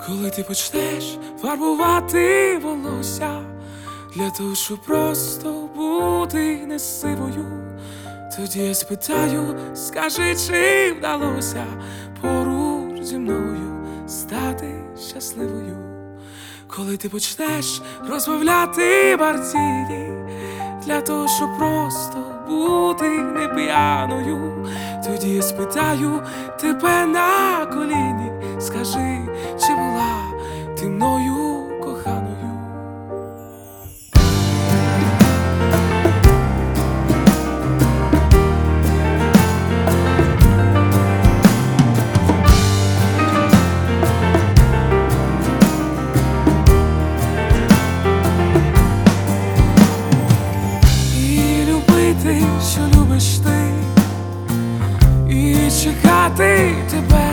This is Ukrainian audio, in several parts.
Коли ти почнеш фарбувати волосся для того, щоб просто бути не сивою, тоді я спитаю, скажи, чи вдалося поруч зі мною стати щасливою. Коли ти почнеш розмовляти мартіні для того, щоб просто бути не п'яною, тоді я спитаю тебе на коліні, скажи, чи була ти мною коханою. І любити, що любиш ти, і чекати тебе,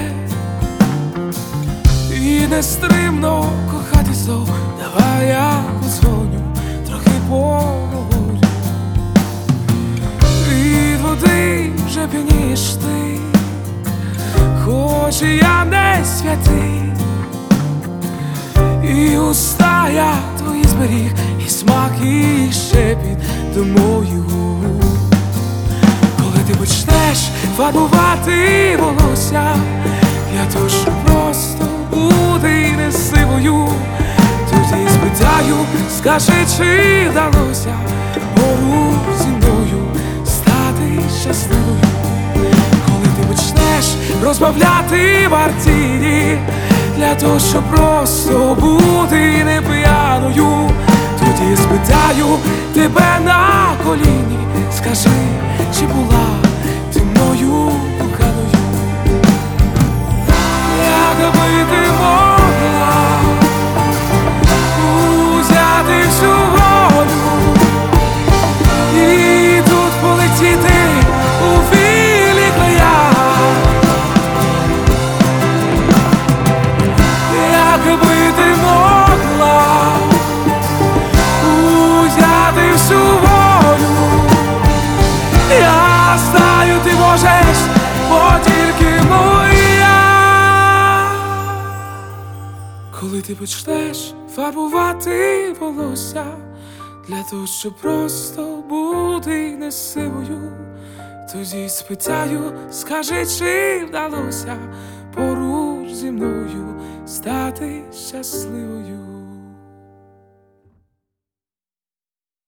і нестримно кохати знов. Давай я подзвоню, трохи поговорю. Від води вже п'янієш ти, хоч і я не святий, і уста я твої зберіг, і смак, і шепіт до моїх губ. Коли ти почнеш фарбувати волосся для того, щоб просто бути не сивою, тоді спитаю, скажи, чи вдалося поруч зі мною стати щасливою. Коли ти почнеш розбавляти мартіні для того, щоб просто бути не п'яною, тоді спитаю тебе на коліні, скажи, чи була ти мною коханою. Якби ти могла узяти всю волю і тут полетіти у вільні края, якби ти могла узяти всю волю, я знаю, ти можеш, бо тільки моя. Коли ти почнеш фарбувати волосся для того, щоб просто бути не сивою, тоді спитаю, скажи, чи вдалося поруч зі мною стати щасливою.